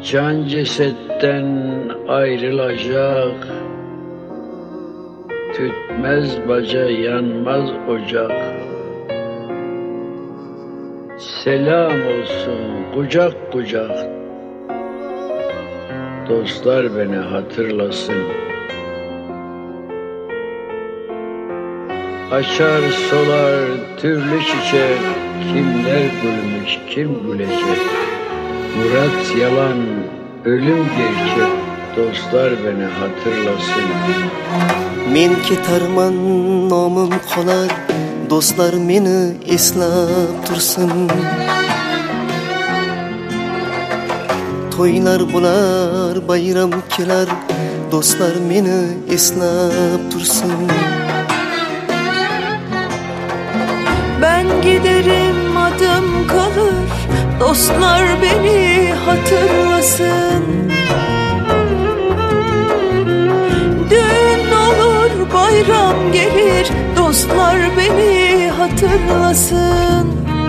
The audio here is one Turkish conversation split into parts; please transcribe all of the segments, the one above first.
Can cesetten ayrılacak, tütmez baca yanmaz ocak. Selam olsun kucak kucak, dostlar beni hatırlasın. Açar solar türlü çiçek, kimler gülmüş kim gülecek. Murat yalan, ölüm gerçek, dostlar beni hatırlasın. Men ketarman nomim qolar, dostlar meni eslab tursin. To'ylar bo'lar, bayram kelar, dostlar meni eslab tursin. Ben giderim adım kalır, dostlar beni hatırlasın. Düğün olur, bayram gelir, dostlar beni hatırlasın.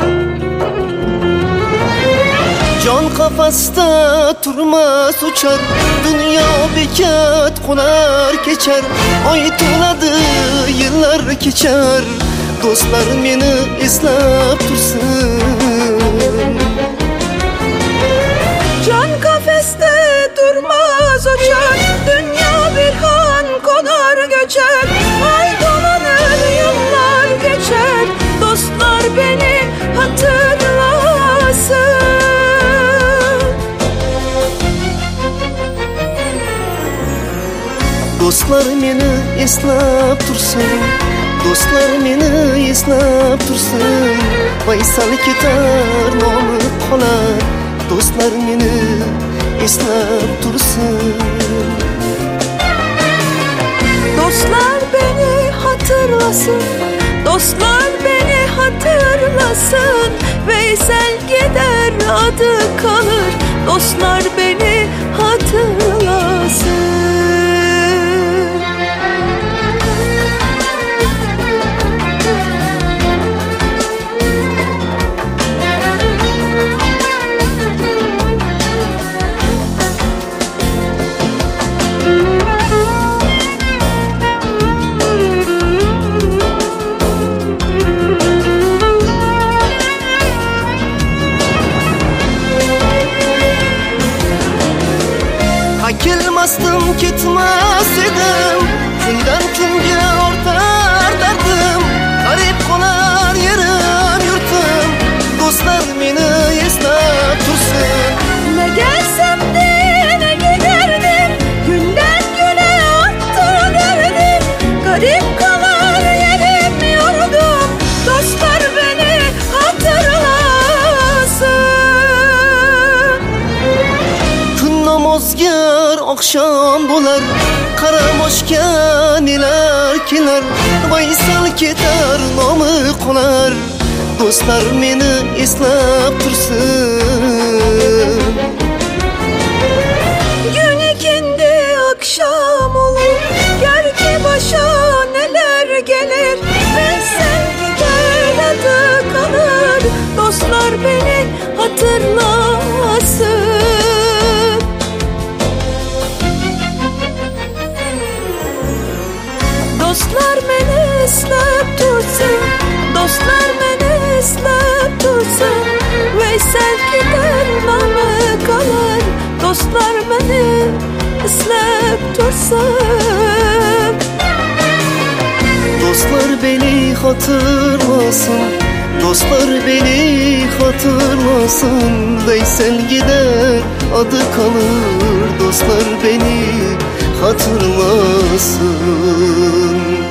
Can kafasta turmaz uçar, dünya bekat qolar keçer. Oy to'ladi, yillar kechar, dostlar meni eslab tursin. Can kafeste durmaz uçar, dünya bir han konar göçer. Ay dolanır yıllar geçer, dostlar beni hatırlasın. Dostlar meni eslab tursin, dostlar meni eslab tursin. Vaysal ketar nomi qolar, dostlar meni eslab tursin. Dostlar beni hatırlasın, dostlar beni hatırlasın. Veysel gider adı kalır, dostlar beni hatırlasın. Kelmasdim ketmas edim, kundan kunga ortar dardim. Garib qolar yerim yurtim, dostlar meni eslab tursin. Ne gelsem de ne giderdim, günden güne arttı derdim. Garip kalar yerim yurdum, dostlar beni hatırlasın. Kun namozgar akşam bo'lar, qaramoshga nelar kelar. Vaysal ketar nomi qolar, dostlar meni eslab tursin. Gün ikindi akşam olur, gör ki başa neler gelir. Veysel gider adı kalır, dostlar beni hatırlasın. Dostlar beni eslab tursin, dostlar beni eslab tursin. Veysel gider nomi kalır, dostlar beni eslab tursin. Dostlar beni hatırlasın, dostlar beni hatırlasın. Veysel gider adı kalır, dostlar beni hatırlasın.